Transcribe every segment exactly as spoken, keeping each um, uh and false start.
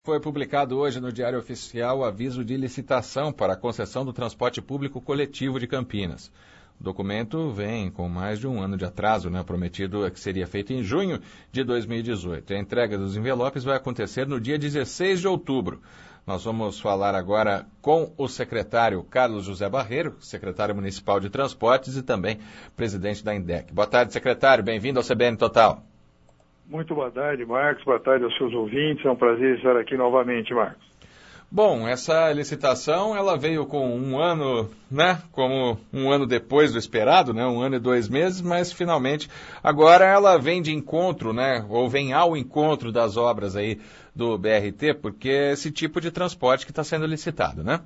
Foi publicado hoje no Diário Oficial o aviso de licitação para a concessão do transporte público coletivo de Campinas. O documento vem com mais de um ano de atraso, né? Prometido que seria feito em junho de dois mil e dezoito. A entrega dos envelopes vai acontecer no dia dezesseis de outubro. Nós vamos falar agora com o secretário Carlos José Barreiro, secretário municipal de transportes e também presidente da INDEC. Boa tarde, secretário. Bem-vindo ao C B N Total. Muito boa tarde, Marcos. Boa tarde aos seus ouvintes. É um prazer estar aqui novamente, Marcos. Bom, essa licitação, ela veio com um ano, né, como um ano depois do esperado, né, um ano e dois meses, mas finalmente agora ela vem de encontro, né, ou vem ao encontro das obras aí do B R T, porque é esse tipo de transporte que está sendo licitado, né?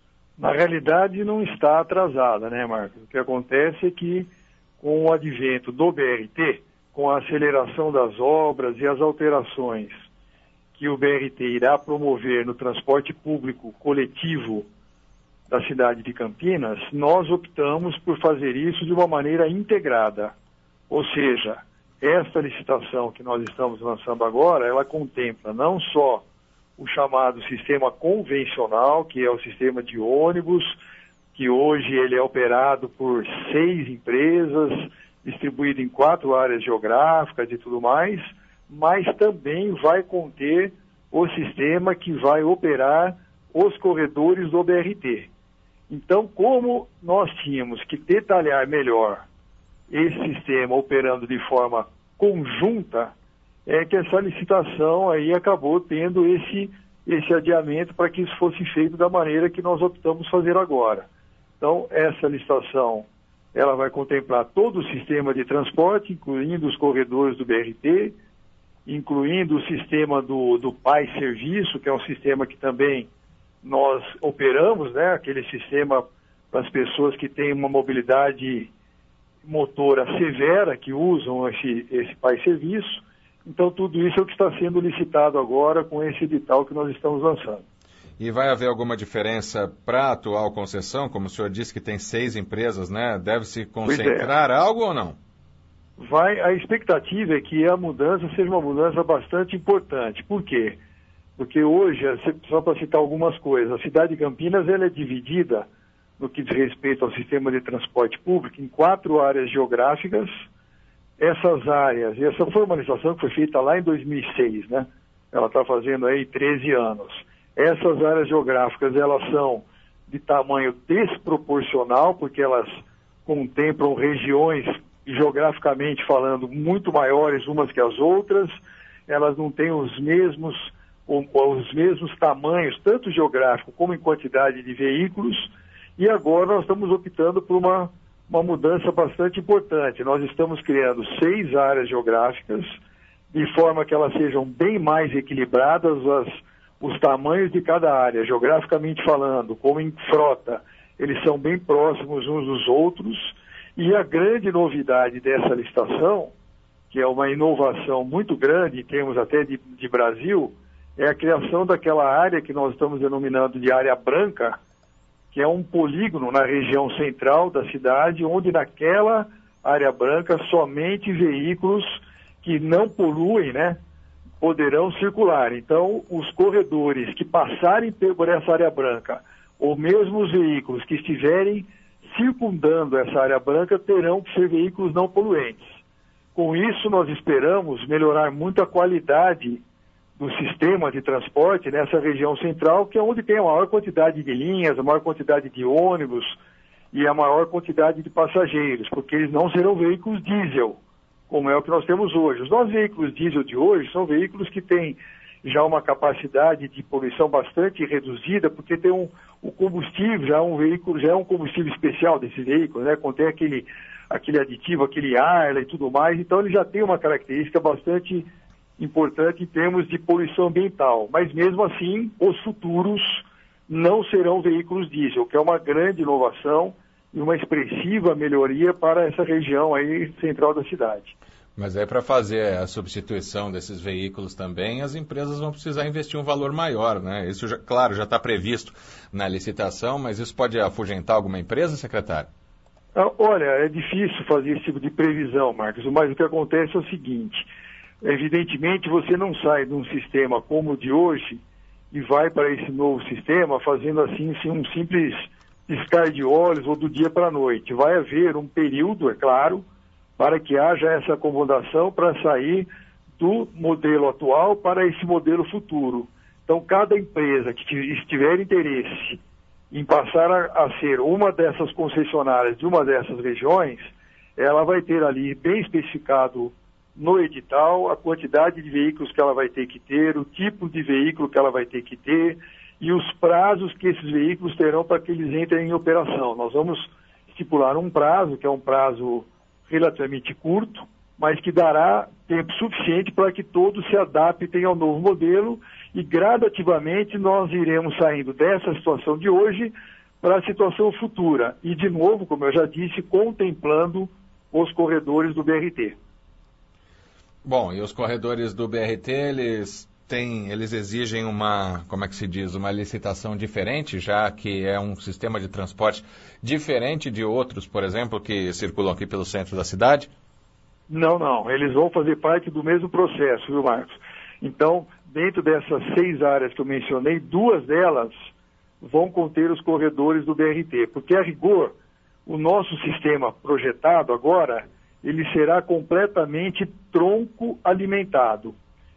Na realidade não está atrasada, né, Marcos? O que acontece é que com o advento do B R T, com a aceleração das obras e as alterações que o B R T irá promover no transporte público coletivo da cidade de Campinas, nós optamos por fazer isso de uma maneira integrada. Ou seja, esta licitação que nós estamos lançando agora, ela contempla não só o chamado sistema convencional, que é o sistema de ônibus, que hoje ele é operado por seis empresas, distribuído em quatro áreas geográficas e tudo mais, mas também vai conter o sistema que vai operar os corredores do B R T. Então, como nós tínhamos que detalhar melhor esse sistema operando de forma conjunta, é que essa licitação aí acabou tendo esse, esse adiamento para que isso fosse feito da maneira que nós optamos fazer agora. Então, essa licitação ela vai contemplar todo o sistema de transporte, incluindo os corredores do B R T, incluindo o sistema do, do P A I Serviço, que é um sistema que também nós operamos, né? Aquele sistema para as pessoas que têm uma mobilidade motora severa, que usam esse, esse P A I Serviço. Então, tudo isso é o que está sendo licitado agora com esse edital que nós estamos lançando. E vai haver alguma diferença para a atual concessão? Como o senhor disse que tem seis empresas, né? Deve se concentrar é. algo ou não? Vai, a expectativa é que a mudança seja uma mudança bastante importante. Por quê? Porque hoje, só para citar algumas coisas, a cidade de Campinas ela é dividida, no que diz respeito ao sistema de transporte público, em quatro áreas geográficas. Essas áreas, e essa formalização que foi feita lá em dois mil e seis, né? Ela está fazendo aí treze anos. Essas áreas geográficas, elas são de tamanho desproporcional, porque elas contemplam regiões, geograficamente falando, muito maiores umas que as outras. Elas não têm os mesmos, os mesmos tamanhos, tanto geográfico como em quantidade de veículos. E agora nós estamos optando por uma, uma mudança bastante importante. Nós estamos criando seis áreas geográficas, de forma que elas sejam bem mais equilibradas, as os tamanhos de cada área, geograficamente falando, como em frota, eles são bem próximos uns dos outros, e a grande novidade dessa licitação, que é uma inovação muito grande, em termos até de, de Brasil, é a criação daquela área que nós estamos denominando de área branca, que é um polígono na região central da cidade, onde naquela área branca somente veículos que não poluem, né, poderão circular. Então, os corredores que passarem por essa área branca, ou mesmo os veículos que estiverem circundando essa área branca, terão que ser veículos não poluentes. Com isso, nós esperamos melhorar muito a qualidade do sistema de transporte nessa região central, que é onde tem a maior quantidade de linhas, a maior quantidade de ônibus e a maior quantidade de passageiros, porque eles não serão veículos diesel, como é o que nós temos hoje. Os nossos veículos diesel de hoje são veículos que têm já uma capacidade de poluição bastante reduzida, porque tem um, o combustível, já é um veículo, já é um combustível especial desse veículo, né? Contém aquele, aquele aditivo, aquele ar e tudo mais, então ele já tem uma característica bastante importante em termos de poluição ambiental. Mas mesmo assim, os futuros não serão veículos diesel, que é uma grande inovação e uma expressiva melhoria para essa região aí central da cidade. Mas aí para fazer a substituição desses veículos também, as empresas vão precisar investir um valor maior, né? Isso, já, claro, já está previsto na licitação, mas isso pode afugentar alguma empresa, secretário? Ah, olha, é difícil fazer esse tipo de previsão, Marcos, mas o que acontece é o seguinte: evidentemente você não sai de um sistema como o de hoje e vai para esse novo sistema, fazendo assim um simples piscar de olhos ou do dia para a noite. Vai haver um período, é claro, para que haja essa acomodação para sair do modelo atual para esse modelo futuro. Então, cada empresa que estiver interesse em passar a, a ser uma dessas concessionárias de uma dessas regiões, ela vai ter ali bem especificado no edital a quantidade de veículos que ela vai ter que ter, o tipo de veículo que ela vai ter que ter e os prazos que esses veículos terão para que eles entrem em operação. Nós vamos estipular um prazo, que é um prazo relativamente curto, mas que dará tempo suficiente para que todos se adaptem ao novo modelo e gradativamente nós iremos saindo dessa situação de hoje para a situação futura. E, de novo, como eu já disse, contemplando os corredores do B R T. Bom, e os corredores do B R T, eles têm, eles exigem uma, como é que se diz, uma licitação diferente, já que é um sistema de transporte diferente de outros, por exemplo, que circulam aqui pelo centro da cidade? Não, não. Eles vão fazer parte do mesmo processo, viu, Marcos? Então, dentro dessas seis áreas que eu mencionei, duas delas vão conter os corredores do B R T, porque, a rigor, o nosso sistema projetado agora, ele será completamente tronco alimentado.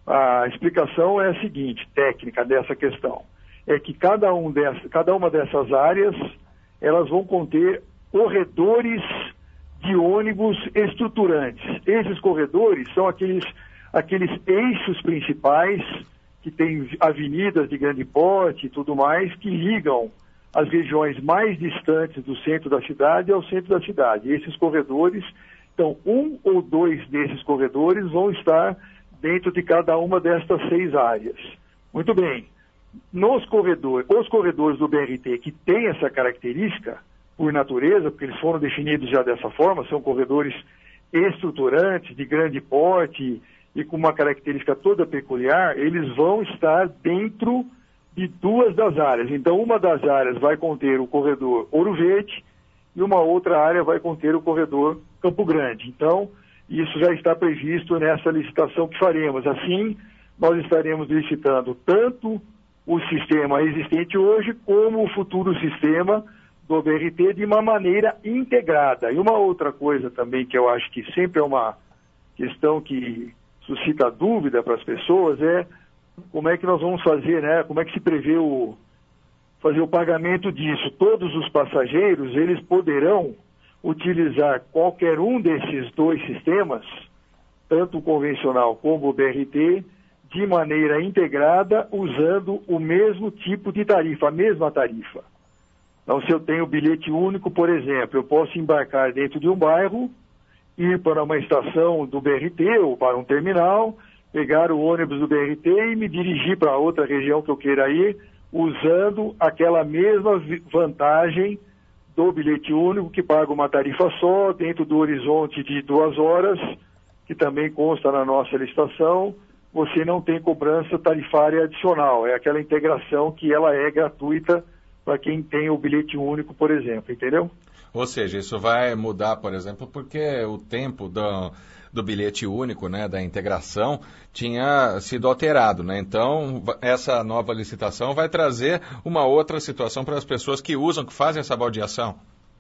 A explicação é a seguinte, técnica dessa questão, é que cada, um dessa, cada uma dessas áreas, elas vão conter corredores de ônibus estruturantes. Esses corredores são aqueles, aqueles eixos principais que têm avenidas de grande porte e tudo mais, que ligam as regiões mais distantes do centro da cidade ao centro da cidade. Esses corredores, então, um ou dois desses corredores vão estar dentro de cada uma destas seis áreas. Muito bem. Nos corredores, os corredores do B R T que têm essa característica, por natureza, porque eles foram definidos já dessa forma, são corredores estruturantes, de grande porte e com uma característica toda peculiar, eles vão estar dentro de duas das áreas. Então, uma das áreas vai conter o corredor Ouro Verde e uma outra área vai conter o corredor Campo Grande. Então, isso já está previsto nessa licitação que faremos. Assim, nós estaremos licitando tanto o sistema existente hoje como o futuro sistema do B R T de uma maneira integrada. E uma outra coisa também que eu acho que sempre é uma questão que suscita dúvida para as pessoas é como é que nós vamos fazer, né? Como é que se prevê o, fazer o pagamento disso. Todos os passageiros, eles poderão utilizar qualquer um desses dois sistemas, tanto o convencional como o B R T, de maneira integrada, usando o mesmo tipo de tarifa, a mesma tarifa. Então, se eu tenho bilhete único, por exemplo, eu posso embarcar dentro de um bairro, ir para uma estação do B R T ou para um terminal, pegar o ônibus do B R T e me dirigir para outra região que eu queira ir, usando aquela mesma vantagem do bilhete único, que paga uma tarifa só, dentro do horizonte de duas horas, que também consta na nossa licitação, você não tem cobrança tarifária adicional. É aquela integração que ela é gratuita para quem tem o bilhete único, por exemplo, entendeu? Ou seja, isso vai mudar, por exemplo, porque o tempo do, do bilhete único, né, da integração, tinha sido alterado, né? Então, essa nova licitação vai trazer uma outra situação para as pessoas que usam, que fazem essa baldeação.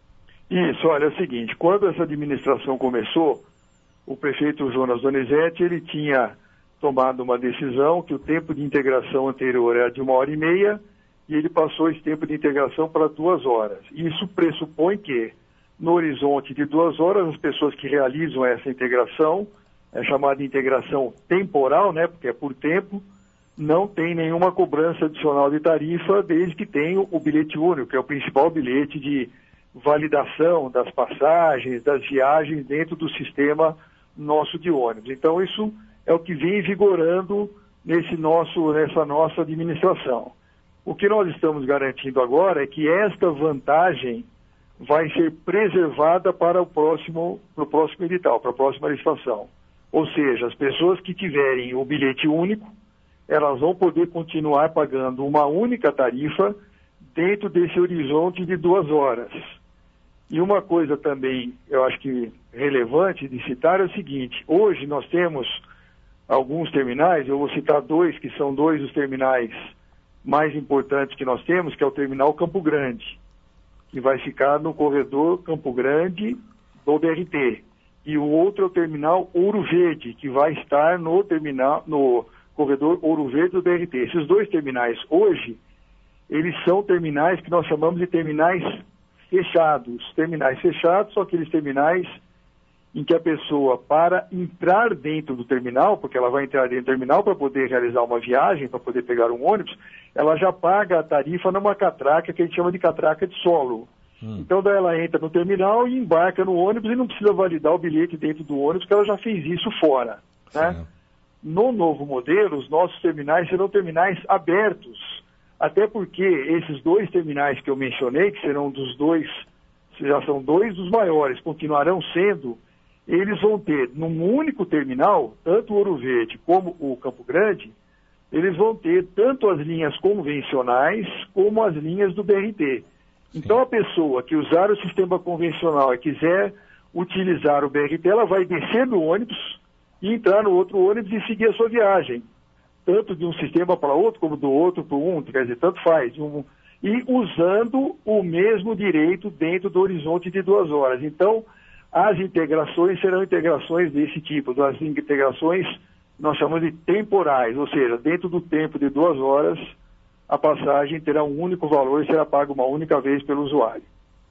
Isso, olha, é o seguinte, quando essa administração começou, o prefeito Jonas Donizete, ele tinha tomado uma decisão que o tempo de integração anterior era de uma hora e meia, e ele passou esse tempo de integração para duas horas. Isso pressupõe que, no horizonte de duas horas, as pessoas que realizam essa integração, é chamada de integração temporal, né, porque é por tempo, não tem nenhuma cobrança adicional de tarifa, desde que tenham o bilhete único, que é o principal bilhete de validação das passagens, das viagens dentro do sistema nosso de ônibus. Então, isso é o que vem vigorando nesse nosso, nessa nossa administração. O que nós estamos garantindo agora é que esta vantagem vai ser preservada para o próximo, para o próximo edital, para a próxima licitação. Ou seja, as pessoas que tiverem o bilhete único, elas vão poder continuar pagando uma única tarifa dentro desse horizonte de duas horas. E uma coisa também, eu acho que relevante de citar é o seguinte, hoje nós temos alguns terminais, eu vou citar dois, que são dois dos terminais mais importantes que nós temos, que é o terminal Campo Grande, que vai ficar no corredor Campo Grande do B R T. E o outro é o terminal Ouro Verde, que vai estar no terminal, no corredor Ouro Verde do B R T. Esses dois terminais, hoje, eles são terminais que nós chamamos de terminais fechados. Terminais fechados são aqueles terminais em que a pessoa, para entrar dentro do terminal, porque ela vai entrar dentro do terminal para poder realizar uma viagem, para poder pegar um ônibus, ela já paga a tarifa numa catraca que a gente chama de catraca de solo. Hum. Então, daí ela entra no terminal e embarca no ônibus e não precisa validar o bilhete dentro do ônibus, porque ela já fez isso fora. Né? No novo modelo, os nossos terminais serão terminais abertos, até porque esses dois terminais que eu mencionei, que serão dos dois, já são dois dos maiores, continuarão sendo, eles vão ter, num único terminal, tanto o Ouro Verde como o Campo Grande, eles vão ter tanto as linhas convencionais como as linhas do B R T. Sim. Então, a pessoa que usar o sistema convencional e quiser utilizar o B R T, ela vai descer do ônibus e entrar no outro ônibus e seguir a sua viagem. Tanto de um sistema para outro, como do outro para um, quer dizer, tanto faz. Um, e usando o mesmo direito dentro do horizonte de duas horas. Então, as integrações serão integrações desse tipo, as integrações nós chamamos de temporais, ou seja, dentro do tempo de duas horas, a passagem terá um único valor e será paga uma única vez pelo usuário.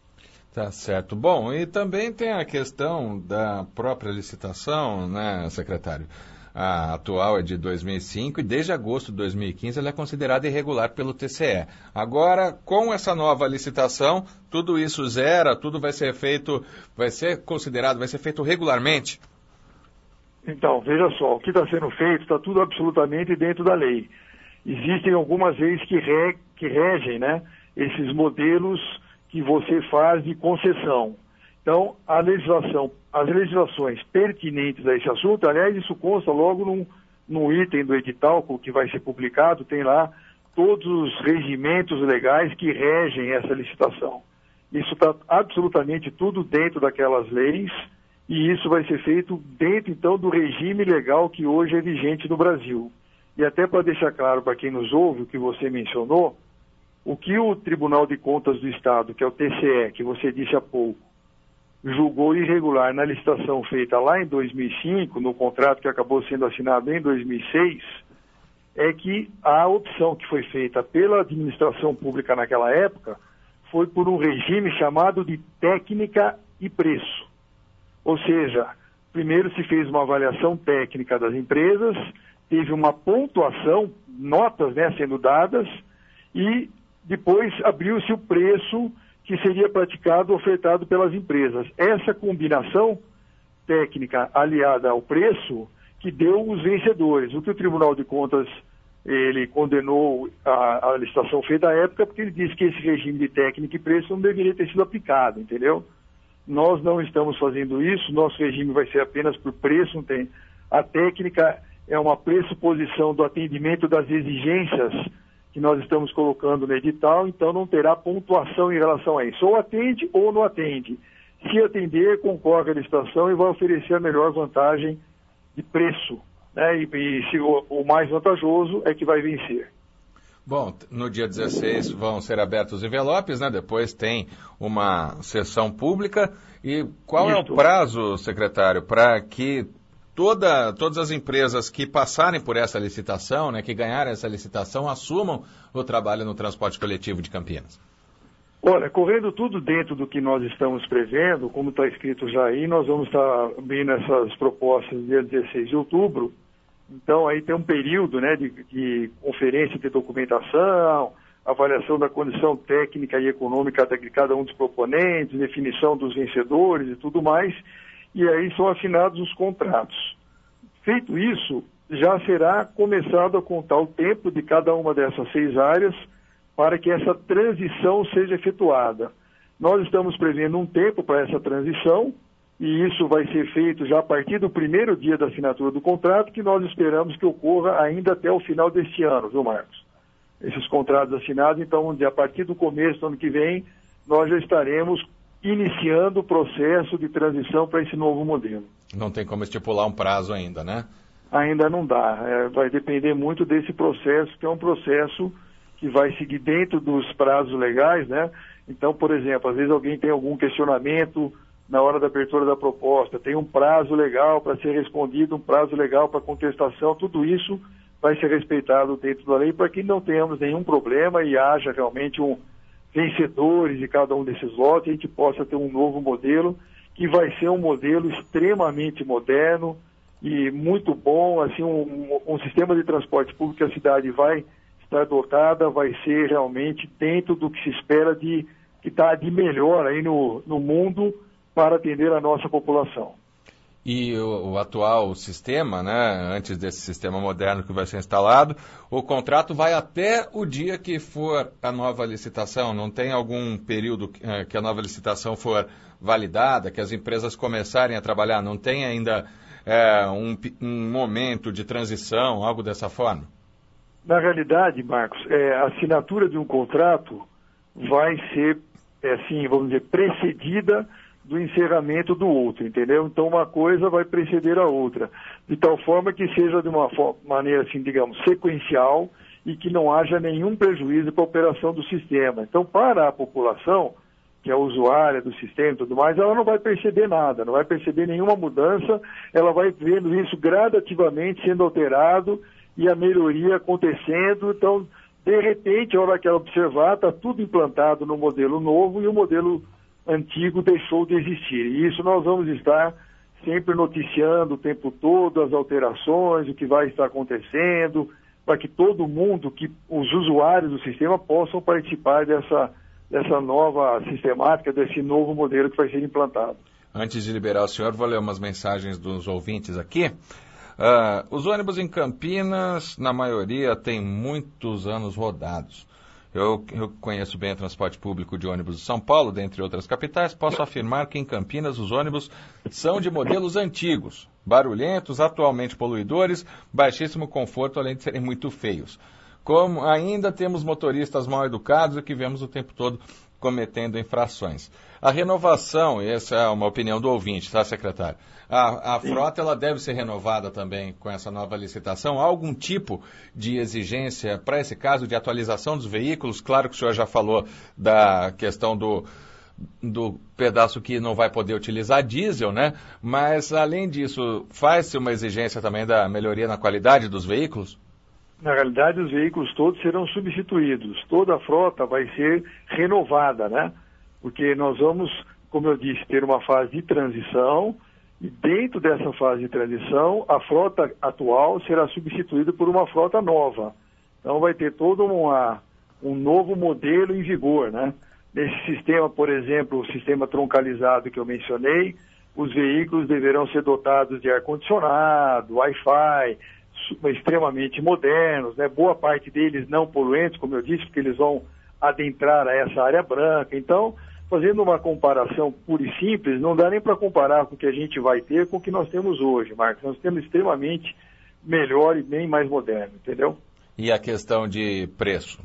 Tá certo. Bom, e também tem a questão da própria licitação, né, secretário? A atual é de dois mil e cinco e desde agosto de dois mil e quinze ela é considerada irregular pelo T C E. Agora, com essa nova licitação, tudo isso zera, tudo vai ser feito, vai ser considerado, vai ser feito regularmente? Então, veja só, o que está sendo feito está tudo absolutamente dentro da lei. Existem algumas leis que, re, que regem, né, esses modelos que você faz de concessão. Então, a legislação, as legislações pertinentes a esse assunto, aliás, isso consta logo num, num item do edital que vai ser publicado, tem lá todos os regimentos legais que regem essa licitação. Isso está absolutamente tudo dentro daquelas leis e isso vai ser feito dentro, então, do regime legal que hoje é vigente no Brasil. E até para deixar claro para quem nos ouve o que você mencionou, o que o Tribunal de Contas do Estado, que é o T C E, que você disse há pouco, julgou irregular na licitação feita lá em dois mil e cinco, no contrato que acabou sendo assinado em dois mil e seis, é que a opção que foi feita pela administração pública naquela época foi por um regime chamado de técnica e preço. Ou seja, primeiro se fez uma avaliação técnica das empresas, teve uma pontuação, notas, né, sendo dadas, e depois abriu-se o preço que seria praticado, ofertado pelas empresas. Essa combinação técnica aliada ao preço que deu os vencedores. O que o Tribunal de Contas ele condenou a, a licitação feita à época, porque ele disse que esse regime de técnica e preço não deveria ter sido aplicado, entendeu? Nós não estamos fazendo isso, nosso regime vai ser apenas por preço, não tem. A técnica é uma pressuposição do atendimento das exigências que nós estamos colocando no edital, então não terá pontuação em relação a isso. Ou atende ou não atende. Se atender, concorre à licitação e vai oferecer a melhor vantagem de preço, né? E, e se o, o mais vantajoso é que vai vencer. Bom, no dia dezesseis vão ser abertos os envelopes, né? Depois tem uma sessão pública. E qual Isto. é o prazo, secretário, para que toda, todas as empresas que passarem por essa licitação, né, que ganharem essa licitação, assumam o trabalho no transporte coletivo de Campinas? Olha, correndo tudo dentro do que nós estamos prevendo, como está escrito já aí, nós vamos estar abrindo essas propostas dia dezesseis de outubro. Então, aí tem um período, né, de, de conferência de documentação, avaliação da condição técnica e econômica de cada um dos proponentes, definição dos vencedores e tudo mais, e aí são assinados os contratos. Feito isso, já será começado a contar o tempo de cada uma dessas seis áreas para que essa transição seja efetuada. Nós estamos prevendo um tempo para essa transição, e isso vai ser feito já a partir do primeiro dia da assinatura do contrato, que nós esperamos que ocorra ainda até o final deste ano, viu, Marcos? Esses contratos assinados, então, a partir do começo do ano que vem, nós já estaremos iniciando o processo de transição para esse novo modelo. Não tem como estipular um prazo ainda, né? Ainda não dá. É, vai depender muito desse processo, que é um processo que vai seguir dentro dos prazos legais, né? Então, por exemplo, às vezes alguém tem algum questionamento na hora da abertura da proposta, tem um prazo legal para ser respondido, um prazo legal para contestação, tudo isso vai ser respeitado dentro da lei para que não tenhamos nenhum problema e haja realmente um vencedores de cada um desses lotes e a gente possa ter um novo modelo que vai ser um modelo extremamente moderno e muito bom, assim, um, um sistema de transporte público que a cidade vai estar dotada, vai ser realmente dentro do que se espera de que está de melhor aí no, no mundo para atender a nossa população. E o, o atual sistema, né, antes desse sistema moderno que vai ser instalado, o contrato vai até o dia que for a nova licitação? Não tem algum período é, que a nova licitação for validada, que as empresas começarem a trabalhar? Não tem ainda é, um, um momento de transição, algo dessa forma? Na realidade, Marcos, é, a assinatura de um contrato vai ser, é, assim, vamos dizer, precedida do encerramento do outro, entendeu? Então uma coisa vai preceder a outra, de tal forma que seja de uma maneira, assim, digamos, sequencial e que não haja nenhum prejuízo para a operação do sistema. Então, para a população, que é a usuária do sistema e tudo mais, ela não vai perceber nada, não vai perceber nenhuma mudança, ela vai vendo isso gradativamente sendo alterado e a melhoria acontecendo. Então, de repente, a hora que ela observar, está tudo implantado no modelo novo e o modelo antigo deixou de existir. E isso nós vamos estar sempre noticiando o tempo todo as alterações, o que vai estar acontecendo, para que todo mundo, que os usuários do sistema possam participar dessa, dessa nova sistemática, desse novo modelo que vai ser implantado. Antes de liberar o senhor, vou ler umas mensagens dos ouvintes aqui. Uh, os ônibus em Campinas, na maioria, têm muitos anos rodados. Eu, eu conheço bem o transporte público de ônibus de São Paulo, dentre outras capitais. Posso afirmar que em Campinas os ônibus são de modelos antigos, barulhentos, atualmente poluidores, baixíssimo conforto, além de serem muito feios. Como ainda temos motoristas mal educados e que vemos o tempo todo cometendo infrações. A renovação, essa é uma opinião do ouvinte, tá, secretário? A, a frota ela deve ser renovada também com essa nova licitação? Há algum tipo de exigência para esse caso de atualização dos veículos? Claro que o senhor já falou da questão do, do pedaço que não vai poder utilizar diesel, né? Mas, além disso, faz-se uma exigência também da melhoria na qualidade dos veículos? Na realidade, os veículos todos serão substituídos. Toda a frota vai ser renovada, né? Porque nós vamos, como eu disse, ter uma fase de transição e dentro dessa fase de transição, a frota atual será substituída por uma frota nova. Então vai ter todo uma, um novo modelo em vigor, né? Nesse sistema, por exemplo, o sistema troncalizado que eu mencionei, os veículos deverão ser dotados de ar-condicionado, Wi-Fi, extremamente modernos, né? Boa parte deles não poluentes, como eu disse, porque eles vão adentrar a essa área branca. Então, fazendo uma comparação pura e simples, não dá nem para comparar com o que a gente vai ter com o que nós temos hoje, Marcos. Nós temos extremamente melhor e bem mais moderno, entendeu? E a questão de preço?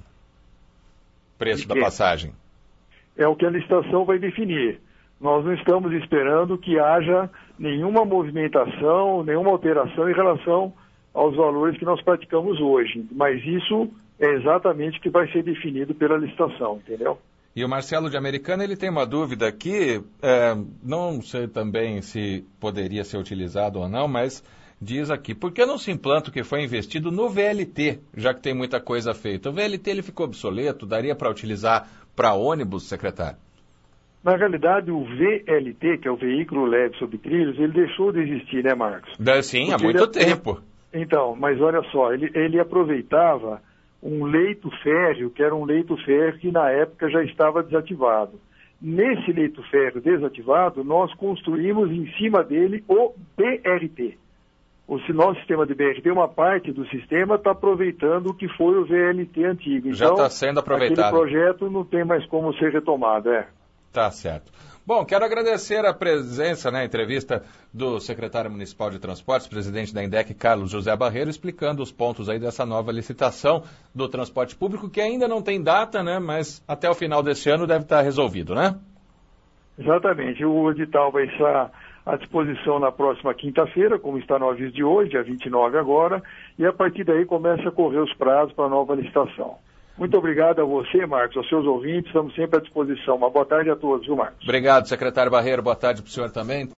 Preço da passagem? É o que a licitação vai definir. Nós não estamos esperando que haja nenhuma movimentação, nenhuma alteração em relação aos valores que nós praticamos hoje. Mas isso é exatamente o que vai ser definido pela licitação, entendeu? E o Marcelo de Americana, ele tem uma dúvida aqui, é, não sei também se poderia ser utilizado ou não, mas diz aqui, por que não se implanta o que foi investido no V L T, já que tem muita coisa feita? O V L T ele ficou obsoleto, daria para utilizar para ônibus, secretário? Na realidade, o V L T, que é o veículo leve sobre trilhos, ele deixou de existir, né, Marcos? Sim, Porque há muito ele... tempo. Então, mas olha só, ele, ele aproveitava um leito férreo, que era um leito férreo que na época já estava desativado. Nesse leito férreo desativado, nós construímos em cima dele o B R T. O nosso sistema de B R T, uma parte do sistema está aproveitando o que foi o V L T antigo. Então, já está sendo aproveitado. Aquele projeto não tem mais como ser retomado, é. Tá certo. Bom, quero agradecer a presença na entrevista do secretário municipal de transportes, presidente da INDEC, Carlos José Barreiro, explicando os pontos aí dessa nova licitação do transporte público, que ainda não tem data, né, mas até o final desse ano deve estar resolvido, né? Exatamente. O edital vai estar à disposição na próxima quinta-feira, como está no aviso de hoje, dia vinte e nove agora, e a partir daí começa a correr os prazos para a nova licitação. Muito obrigado a você, Marcos, aos seus ouvintes, estamos sempre à disposição. Uma boa tarde a todos, viu, Marcos? Obrigado, secretário Barreiro, boa tarde para o senhor também.